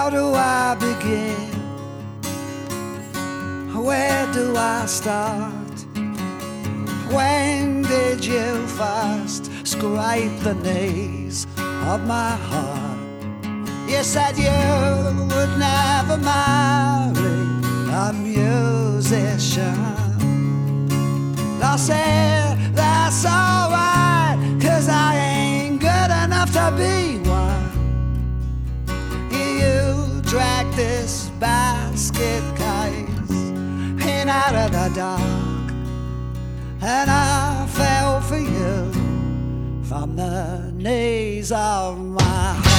How do I begin? Where do I start? When did you first scrape the knees of my heart? You said you would never marry a musician. I said that's alright, 'cause I ain't good enough to be one. You dragged this basket case in out of the dark, and I fell for you from the knees of my heart.